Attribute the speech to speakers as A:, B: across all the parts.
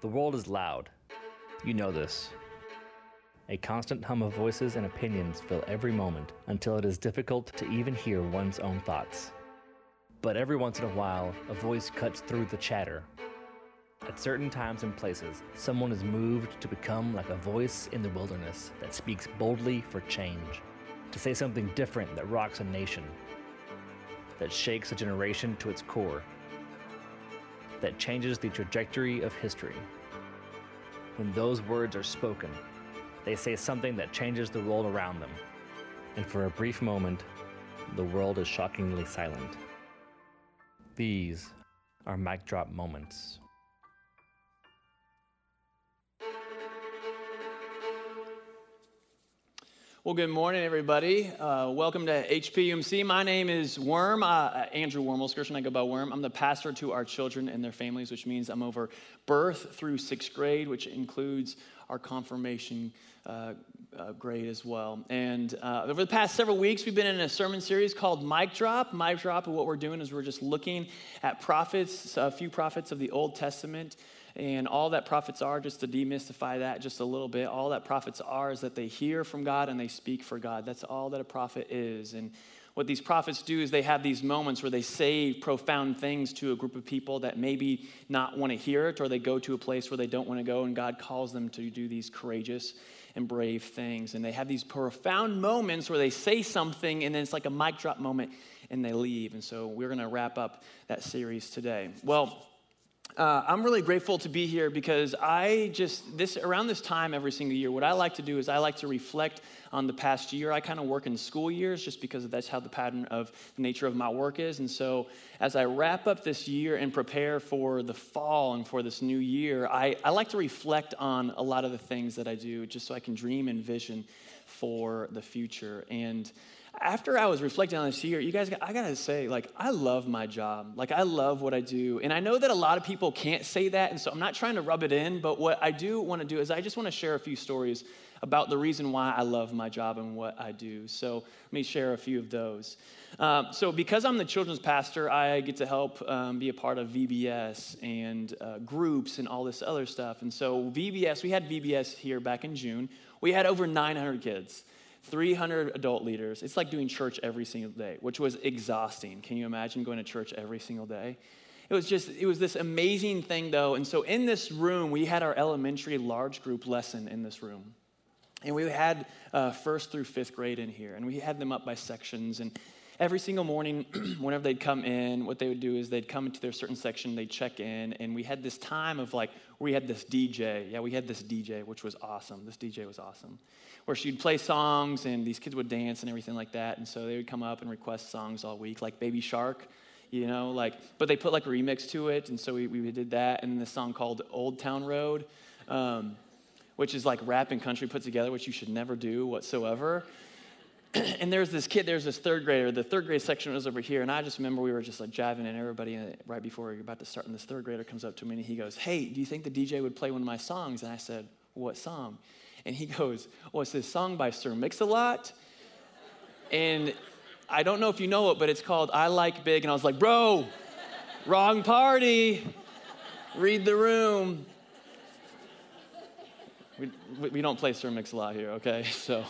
A: The world is loud. You know this. A constant hum of voices and opinions fill every moment until it is difficult to even hear one's own thoughts. But every once in a while, a voice cuts through the chatter. At certain times and places, someone is moved to become like a voice in the wilderness that speaks boldly for change, to say something different that rocks a nation, that shakes a generation to its core, that changes the trajectory of history. When those words are spoken, they say something that changes the world around them, and for a brief moment, the world is shockingly silent. These are mic drop moments.
B: Well, good morning, everybody. Welcome to HPUMC. My name is Worm, Andrew Wormelskirchen. I go by Worm. I'm the pastor to our children and their families, which means I'm over birth through sixth grade, which includes our confirmation grade as well. And over the past several weeks, we've been in a sermon series called Mic Drop. Mic Drop, and what we're doing is we're just looking at prophets, a few prophets of the Old Testament. And all that prophets are, just to demystify that just a little bit, all that prophets are is that they hear from God and they speak for God. That's all that a prophet is. And what these prophets do is they have these moments where they say profound things to a group of people that maybe not want to hear it, or they go to a place where they don't want to go, and God calls them to do these courageous and brave things. And they have these profound moments where they say something, and then it's like a mic drop moment, and they leave. And so we're going to wrap up that series today. Well, I'm really grateful to be here because around this time every single year, what I like to do is I like to reflect on the past year. I kind of work in school years just because that's how the pattern of the nature of my work is. And so as I wrap up this year and prepare for the fall and for this new year, I like to reflect on a lot of the things that I do just so I can dream and vision for the future. And after I was reflecting on this year, you guys, I gotta say, I love my job. I love what I do. And I know that a lot of people can't say that, and so I'm not trying to rub it in, but what I do want to do is I just want to share a few stories about the reason why I love my job and what I do. So let me share a few of those. So because I'm the children's pastor, I get to help be a part of VBS and groups and all this other stuff. And so VBS, we had VBS here back in June. We had over 900 kids. 300 adult leaders. It's like doing church every single day, which was exhausting. Can you imagine going to church every single day? It was this amazing thing, though. And so in this room, we had our elementary large group lesson in this room. And we had first through fifth grade in here. And we had them up by sections. And every single morning, whenever they'd come in, what they would do is they'd come into their certain section, they'd check in, and we had this time of we had this DJ. Yeah, we had this DJ, which was awesome. This DJ was awesome. Where she'd play songs, and these kids would dance and everything like that. And so they would come up and request songs all week, like Baby Shark, but they put a remix to it. And so we did that. And then this song called Old Town Road, which is rap and country put together, which you should never do whatsoever. And there's this third grader. The third grade section was over here, and I just remember we were just jiving in everybody right before we were about to start, and this third grader comes up to me, and he goes, "Hey, do you think the DJ would play one of my songs?" And I said, "What song?" And he goes, "Well, it's this song by Sir Mix-a-Lot, and I don't know if you know it, but it's called I Like Big." And I was like, "Bro, wrong party. Read the room." We don't play Sir Mix-a-Lot here, okay? So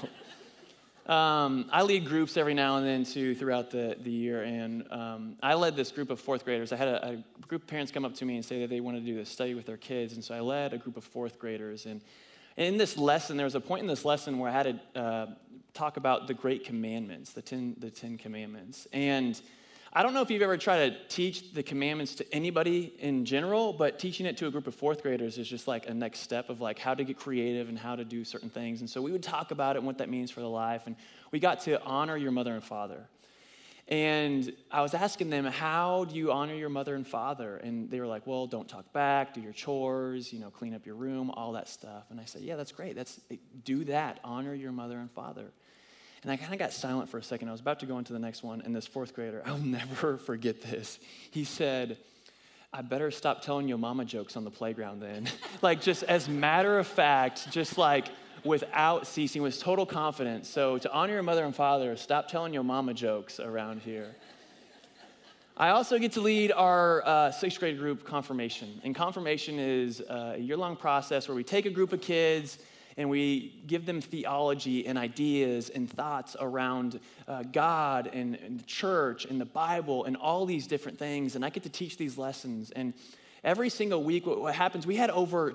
B: I lead groups every now and then, too, throughout the year, and I led this group of fourth graders. I had a group of parents come up to me and say that they wanted to do this study with their kids, and so I led a group of fourth graders, and in this lesson, there was a point in this lesson where I had to talk about the Great Commandments, the Ten Commandments. And I don't know if you've ever tried to teach the commandments to anybody in general, but teaching it to a group of fourth graders is just a next step of how to get creative and how to do certain things. And so we would talk about it and what that means for their life. And we got to honor your mother and father. And I was asking them, how do you honor your mother and father? And they were like, well, don't talk back, do your chores, clean up your room, all that stuff. And I said, yeah, that's great. Do that. Honor your mother and father. And I kind of got silent for a second. I was about to go into the next one, and this fourth grader, I'll never forget this. He said, "I better stop telling your mama jokes on the playground then." Just as matter of fact, just without ceasing, with total confidence. So to honor your mother and father, stop telling your mama jokes around here. I also get to lead our sixth grade group confirmation. And confirmation is a year-long process where we take a group of kids and we give them theology and ideas and thoughts around God and the church and the Bible and all these different things. And I get to teach these lessons. And every single week, what happens, we had over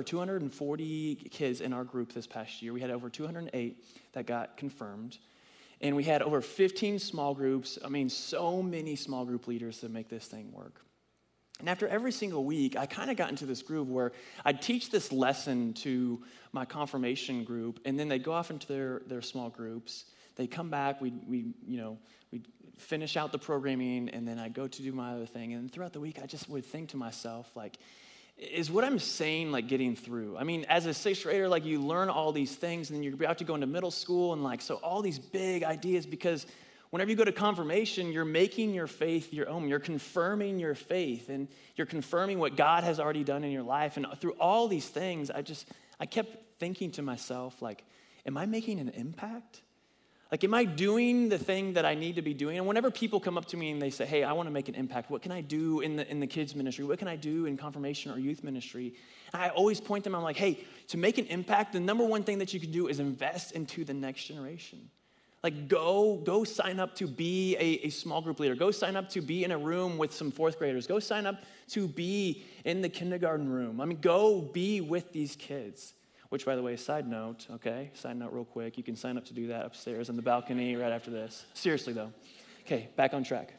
B: 240 kids in our group this past year. We had over 208 that got confirmed. And we had over 15 small groups. I mean, so many small group leaders to make this thing work. And after every single week, I kind of got into this groove where I'd teach this lesson to my confirmation group, and then they'd go off into their small groups. They'd come back, we'd finish out the programming, and then I'd go to do my other thing. And throughout the week, I just would think to myself, like, is what I'm saying, like, getting through? I mean, as a sixth grader, like, you learn all these things, and then you're about to go into middle school, and, like, so all these big ideas, because whenever you go to confirmation, you're making your faith your own. You're confirming your faith, and you're confirming what God has already done in your life. And through all these things, I kept thinking to myself, like, am I making an impact? Like, am I doing the thing that I need to be doing? And whenever people come up to me and they say, hey, I want to make an impact, what can I do in the kids ministry? What can I do in confirmation or youth ministry? And I always point them, I'm like, hey, to make an impact, the number one thing that you can do is invest into the next generation. Like, go sign up to be a small group leader. Go sign up to be in a room with some fourth graders. Go sign up to be in the kindergarten room. I mean, go be with these kids. Which, by the way, side note real quick. You can sign up to do that upstairs on the balcony right after this. Seriously, though. Okay, back on track.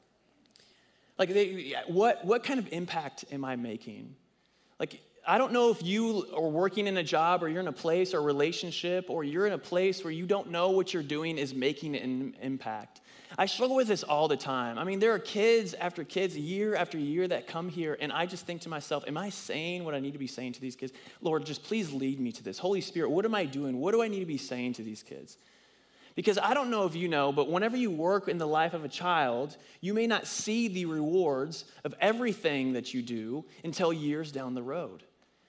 B: Like, what kind of impact am I making? Like, I don't know if you are working in a job or you're in a place or a relationship or you're in a place where you don't know what you're doing is making an impact. I struggle with this all the time. I mean, there are kids after kids, year after year that come here, and I just think to myself, am I saying what I need to be saying to these kids? Lord, just please lead me to this. Holy Spirit, what am I doing? What do I need to be saying to these kids? Because I don't know if you know, but whenever you work in the life of a child, you may not see the rewards of everything that you do until years down the road.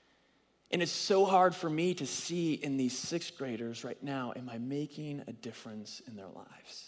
B: And it's so hard for me to see in these sixth graders right now, am I making a difference in their lives?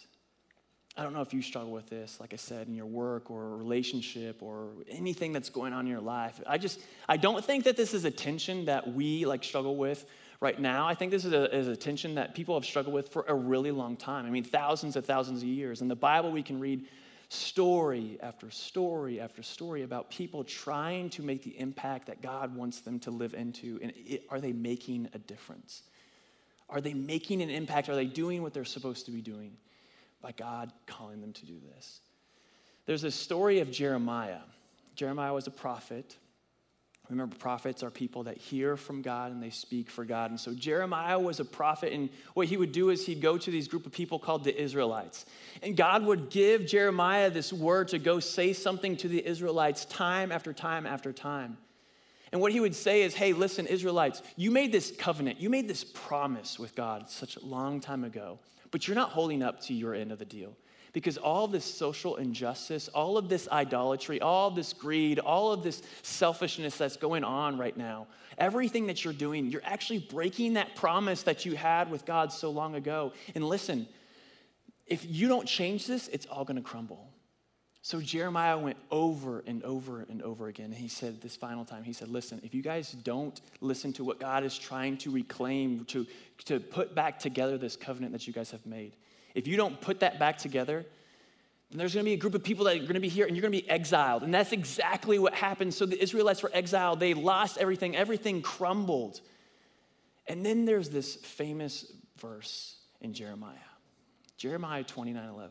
B: I don't know if you struggle with this, like I said, in your work or a relationship or anything that's going on in your life. I don't think that this is a tension that we struggle with right now. I think this is a tension that people have struggled with for a really long time. I mean, thousands and thousands of years. In the Bible, we can read story after story after story about people trying to make the impact that God wants them to live into. And are they making a difference? Are they making an impact? Are they doing what they're supposed to be doing? By God calling them to do this. There's this story of Jeremiah. Jeremiah was a prophet. Remember, prophets are people that hear from God and they speak for God. And so Jeremiah was a prophet, and what he would do is he'd go to these group of people called the Israelites. And God would give Jeremiah this word to go say something to the Israelites time after time after time. And what he would say is, hey, listen, Israelites, you made this covenant, you made this promise with God such a long time ago, but you're not holding up to your end of the deal. Because all this social injustice, all of this idolatry, all of this greed, all of this selfishness that's going on right now, everything that you're doing, you're actually breaking that promise that you had with God so long ago. And listen, if you don't change this, it's all going to crumble. So Jeremiah went over and over and over again. And he said this final time, he said, listen, if you guys don't listen to what God is trying to reclaim, to put back together this covenant that you guys have made, if you don't put that back together, then there's going to be a group of people that are going to be here and you're going to be exiled. And that's exactly what happened. So the Israelites were exiled. They lost everything. Everything crumbled. And then there's this famous verse in Jeremiah 29:11.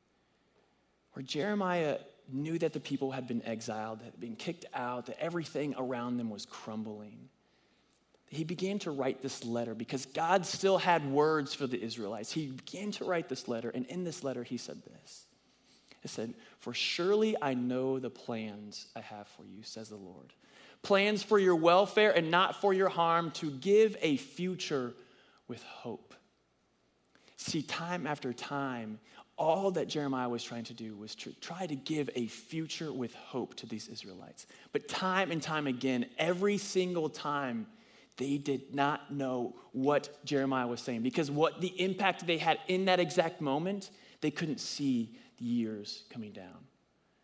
B: Where Jeremiah knew that the people had been exiled, had been kicked out, that everything around them was crumbling. He began to write this letter because God still had words for the Israelites. He began to write this letter, and in this letter he said this. He said, "For surely I know the plans I have for you, says the Lord. Plans for your welfare and not for your harm, to give a future with hope." See, time after time, all that Jeremiah was trying to do was to try to give a future with hope to these Israelites. But time and time again, every single time, they did not know what Jeremiah was saying, because what the impact they had in that exact moment, they couldn't see the years coming down.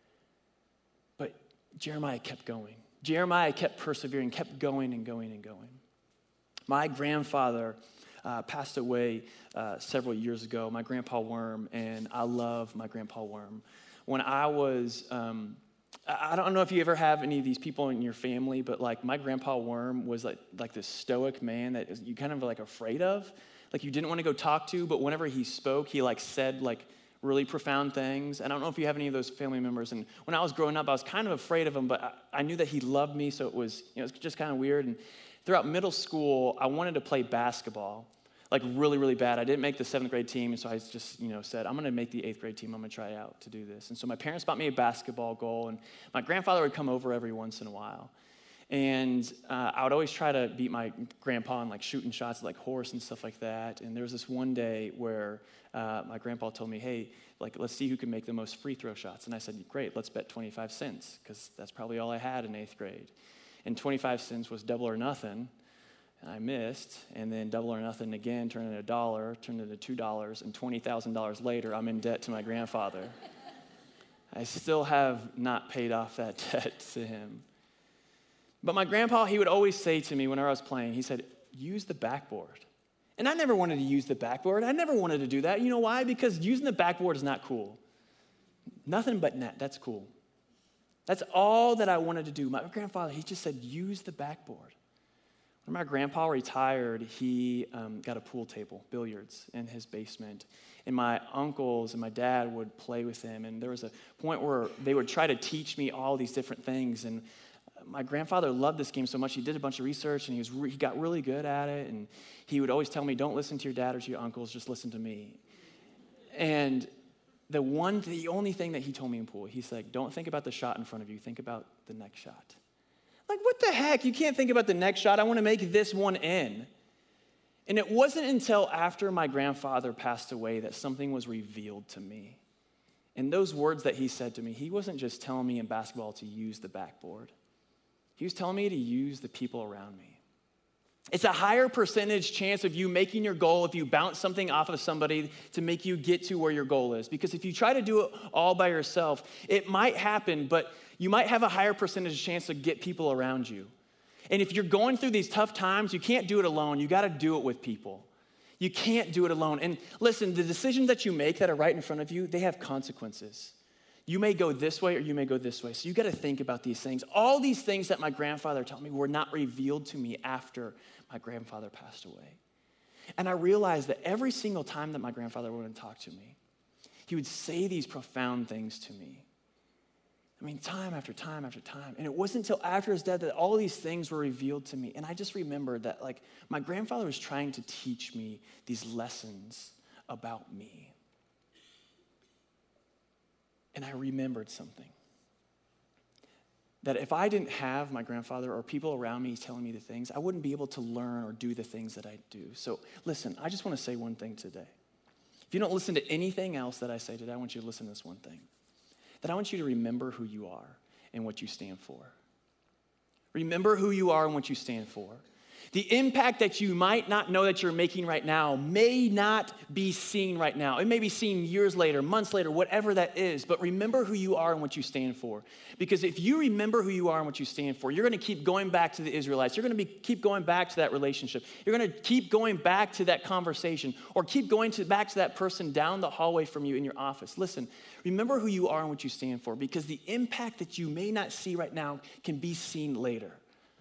B: Jeremiah kept going. Jeremiah kept persevering, kept going and going and going. My grandfather passed away several years ago, my grandpa Worm, and I love my grandpa Worm. When I was, I don't know if you ever have any of these people in your family, but like my grandpa Worm was like this stoic man that you kind of like afraid of, like you didn't want to go talk to, but whenever he spoke, he like said like really profound things. And I don't know if you have any of those family members. And when I was growing up, I was kind of afraid of him, but I knew that he loved me, so it was just kind of weird. And throughout middle school, I wanted to play basketball, like really, really bad. I didn't make the 7th grade team, and so I just, said, I'm going to make the 8th grade team. I'm going to try out to do this. And so my parents bought me a basketball goal, and my grandfather would come over every once in a while. And I would always try to beat my grandpa in like shooting shots like horse and stuff like that. And there was this one day where my grandpa told me, hey, like let's see who can make the most free throw shots. And I said, great, let's bet 25 cents, because that's probably all I had in 8th grade. And 25 cents was double or nothing. And I missed, and then double or nothing again turned into $1, turned into $2, and $20,000 later, I'm in debt to my grandfather. I still have not paid off that debt to him. But my grandpa, he would always say to me whenever I was playing, he said, use the backboard. And I never wanted to use the backboard. I never wanted to do that. You know why? Because using the backboard is not cool. Nothing but net, that's cool. That's all that I wanted to do. My grandfather, he just said, use the backboard. When my grandpa retired, he got a pool table, billiards, in his basement. And my uncles and my dad would play with him. And there was a point where they would try to teach me all these different things. And my grandfather loved this game so much, he did a bunch of research, and he got really good at it. And he would always tell me, don't listen to your dad or to your uncles, just listen to me. And the only thing that he told me in pool, he's like, don't think about the shot in front of you, think about the next shot. Like, what the heck? You can't think about the next shot. I want to make this one in. And it wasn't until after my grandfather passed away that something was revealed to me. And those words that he said to me, he wasn't just telling me in basketball to use the backboard. He was telling me to use the people around me. It's a higher percentage chance of you making your goal if you bounce something off of somebody to make you get to where your goal is. Because if you try to do it all by yourself, it might happen, but you might have a higher percentage chance to get people around you. And if you're going through these tough times, you can't do it alone. You got to do it with people. You can't do it alone. And listen, the decisions that you make that are right in front of you, they have consequences. You may go this way or you may go this way. So you got to think about these things. All these things that my grandfather taught me were not revealed to me after my grandfather passed away. And I realized that every single time that my grandfather would talk to me, he would say these profound things to me. I mean, time after time after time. And it wasn't until after his death that all these things were revealed to me. And I just remembered that, like, my grandfather was trying to teach me these lessons about me. And I remembered something. That if I didn't have my grandfather or people around me telling me the things, I wouldn't be able to learn or do the things that I do. So listen, I just want to say one thing today. If you don't listen to anything else that I say today, I want you to listen to this one thing. That I want you to remember who you are and what you stand for. Remember who you are and what you stand for. The impact that you might not know that you're making right now may not be seen right now. It may be seen years later, months later, whatever that is. But remember who you are and what you stand for. Because if you remember who you are and what you stand for, you're going to keep going back to the Israelites. You're going to keep going back to that relationship. You're going to keep going back to that conversation or keep going back to that person down the hallway from you in your office. Listen, remember who you are and what you stand for, because the impact that you may not see right now can be seen later.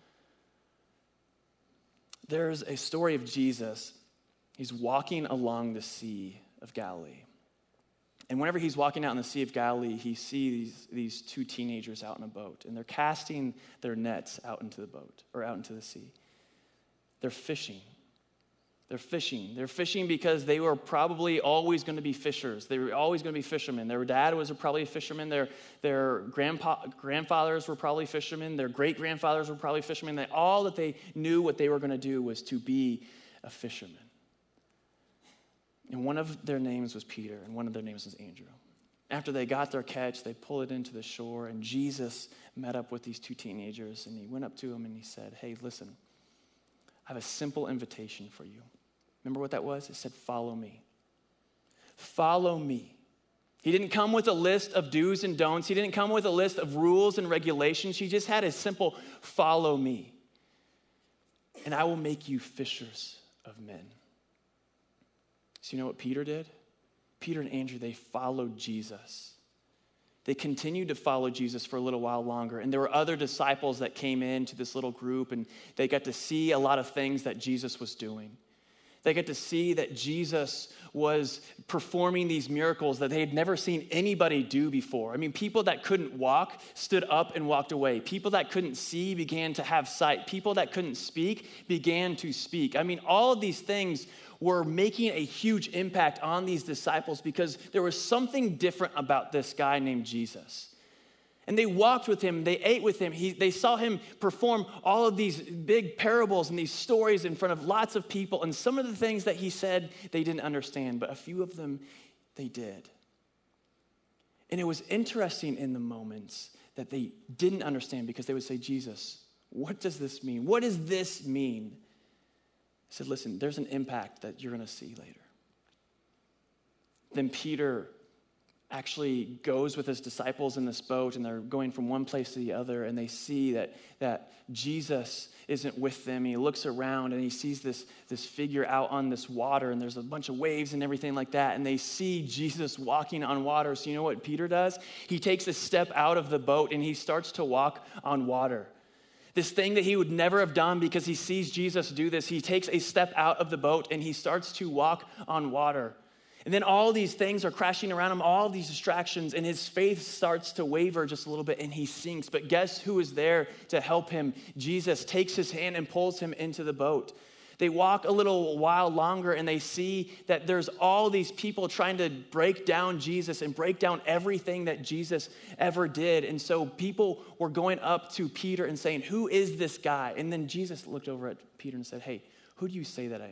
B: There's a story of Jesus. He's walking along the Sea of Galilee. And whenever he's walking out in the Sea of Galilee, he sees these two teenagers out in a boat, and they're casting their nets out into the boat, or out into the sea. They're fishing. They're fishing because they were probably always going to be fishers. They were always going to be fishermen. Their dad was probably a fisherman. Their grandfathers were probably fishermen. Their great-grandfathers were probably fishermen. All that they knew what they were going to do was to be a fisherman. And one of their names was Peter, and one of their names was Andrew. After they got their catch, they pulled it into the shore, and Jesus met up with these two teenagers, and he went up to them and he said, hey, listen, I have a simple invitation for you. Remember what that was? It said, follow me. Follow me. He didn't come with a list of do's and don'ts. He didn't come with a list of rules and regulations. He just had a simple, follow me, and I will make you fishers of men. So you know what Peter did? Peter and Andrew, they followed Jesus. They continued to follow Jesus for a little while longer. And there were other disciples that came into this little group, and they got to see a lot of things that Jesus was doing. They got to see that Jesus was performing these miracles that they had never seen anybody do before. I mean, people that couldn't walk stood up and walked away. People that couldn't see began to have sight. People that couldn't speak began to speak. I mean, all of these things were making a huge impact on these disciples because there was something different about this guy named Jesus. And they walked with him, they ate with him, they saw him perform all of these big parables and these stories in front of lots of people. And some of the things that he said, they didn't understand, but a few of them, they did. And it was interesting in the moments that they didn't understand because they would say, Jesus, what does this mean? What does this mean? I said, listen, there's an impact that you're going to see later. Then Peter actually goes with his disciples in this boat, and they're going from one place to the other, and they see that Jesus isn't with them. He looks around, and he sees this figure out on this water, and there's a bunch of waves and everything like that, and they see Jesus walking on water. So you know what Peter does? He takes a step out of the boat, and he starts to walk on water. This thing that he would never have done because he sees Jesus do this, he takes a step out of the boat, and he starts to walk on water. And then all these things are crashing around him, all these distractions, and his faith starts to waver just a little bit, and he sinks. But guess who is there to help him? Jesus takes his hand and pulls him into the boat. They walk a little while longer, and they see that there's all these people trying to break down Jesus and break down everything that Jesus ever did. And so people were going up to Peter and saying, who is this guy? And then Jesus looked over at Peter and said, hey, who do you say that I am?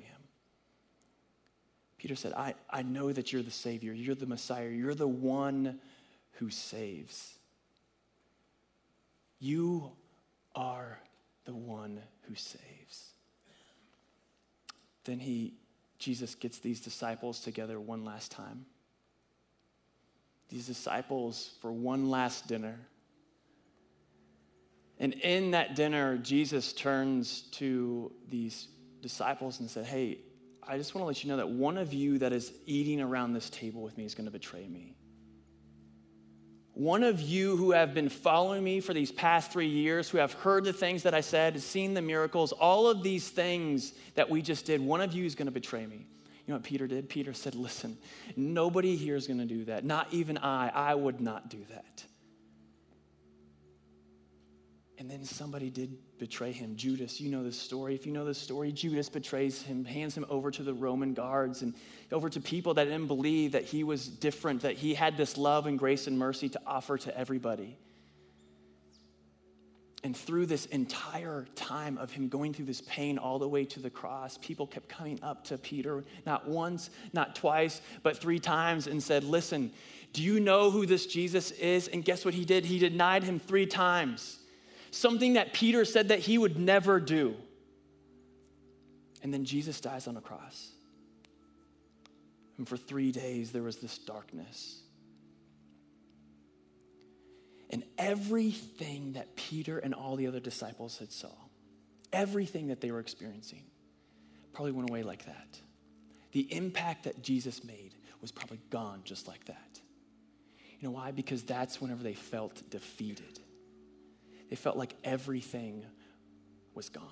B: Peter said, I know that you're the Savior. You're the Messiah. You're the one who saves. You are the one who saves. Then Jesus gets these disciples together one last time. These disciples for one last dinner. And in that dinner, Jesus turns to these disciples and said, hey, I just want to let you know that one of you that is eating around this table with me is going to betray me. One of you who have been following me for these past 3 years, who have heard the things that I said, seen the miracles, all of these things that we just did, one of you is going to betray me. You know what Peter did? Peter said, listen, nobody here is going to do that. Not even I would not do that. And then somebody did betray him. Judas, you know this story. If you know this story, Judas betrays him, hands him over to the Roman guards and over to people that didn't believe that he was different, that he had this love and grace and mercy to offer to everybody. And through this entire time of him going through this pain all the way to the cross, people kept coming up to Peter, not once, not twice, but 3 times and said, listen, do you know who this Jesus is? And guess what he did? He denied him 3 times. Something that Peter said that he would never do. And then Jesus dies on a cross. And for 3 days, there was this darkness. And everything that Peter and all the other disciples had saw, everything that they were experiencing, probably went away like that. The impact that Jesus made was probably gone just like that. You know why? Because that's whenever they felt defeated. They felt like everything was gone.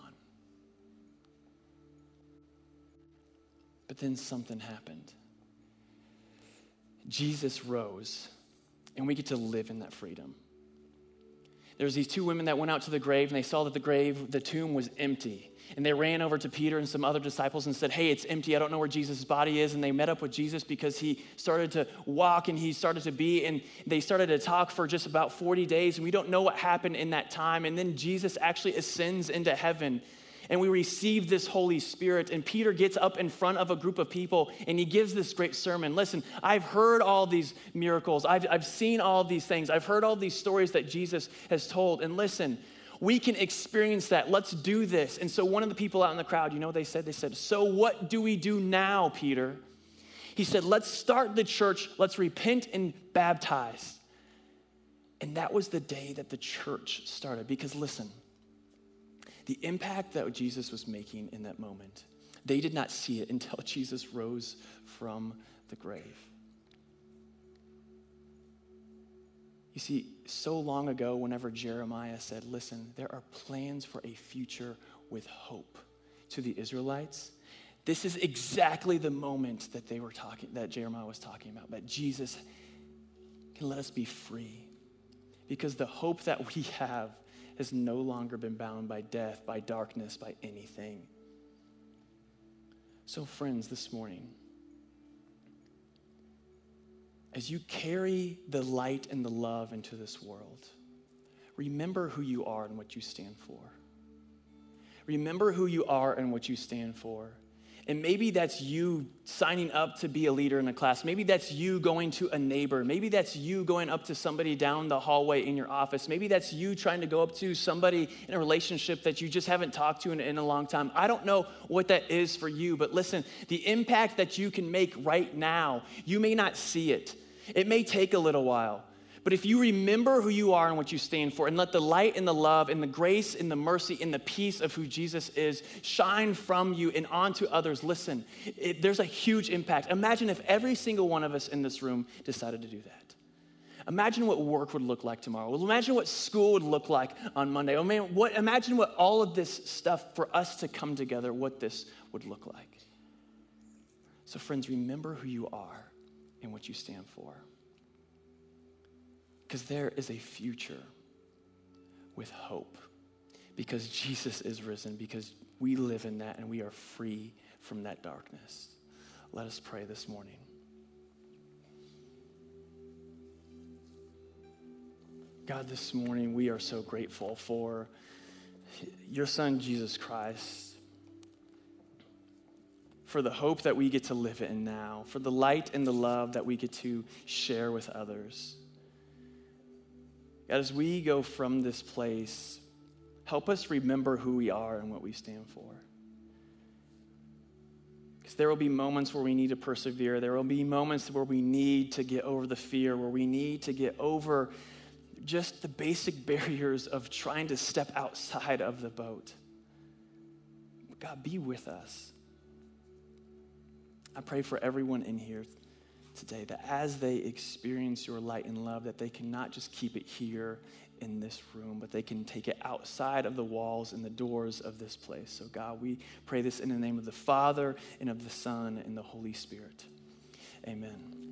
B: But then something happened. Jesus rose, and we get to live in that freedom. There was these 2 women that went out to the grave, and they saw that the tomb was empty. And they ran over to Peter and some other disciples and said, hey, it's empty. I don't know where Jesus' body is. And they met up with Jesus because he started to walk and he started to be, and they started to talk for just about 40 days. And we don't know what happened in that time. And then Jesus actually ascends into heaven, and we receive this Holy Spirit. And Peter gets up in front of a group of people, and he gives this great sermon. Listen, I've heard all these miracles. I've seen all of these things. I've heard all these stories that Jesus has told. And listen, we can experience that. Let's do this. And so one of the people out in the crowd, you know what they said? They said, so what do we do now, Peter? He said, let's start the church, let's repent and baptize. And that was the day that the church started. Because listen, the impact that Jesus was making in that moment, they did not see it until Jesus rose from the grave. You see, so long ago, whenever Jeremiah said, listen, there are plans for a future with hope to the Israelites, this is exactly the moment that Jeremiah was talking about, that Jesus can let us be free. Because the hope that we have has no longer been bound by death, by darkness, by anything. So friends, this morning, as you carry the light and the love into this world, remember who you are and what you stand for. Remember who you are and what you stand for. And maybe that's you signing up to be a leader in a class. Maybe that's you going to a neighbor. Maybe that's you going up to somebody down the hallway in your office. Maybe that's you trying to go up to somebody in a relationship that you just haven't talked to in a long time. I don't know what that is for you, but listen, the impact that you can make right now, you may not see it. It may take a little while. But if you remember who you are and what you stand for, and let the light and the love and the grace and the mercy and the peace of who Jesus is shine from you and onto others, listen, there's a huge impact. Imagine if every single one of us in this room decided to do that. Imagine what work would look like tomorrow. Imagine what school would look like on Monday. Imagine what all of this stuff for us to come together, what this would look like. So friends, remember who you are and what you stand for. Because there is a future with hope. Because Jesus is risen. Because we live in that and we are free from that darkness. Let us pray this morning. God, this morning we are so grateful for your Son, Jesus Christ. For the hope that we get to live in now. For the light and the love that we get to share with others. God, as we go from this place, help us remember who we are and what we stand for. Because there will be moments where we need to persevere. There will be moments where we need to get over the fear, where we need to get over just the basic barriers of trying to step outside of the boat. God, be with us. I pray for everyone in here today that as they experience your light and love, that they can not just keep it here in this room, but they can take it outside of the walls and the doors of this place. So God, we pray this in the name of the Father and of the Son and the Holy Spirit. Amen.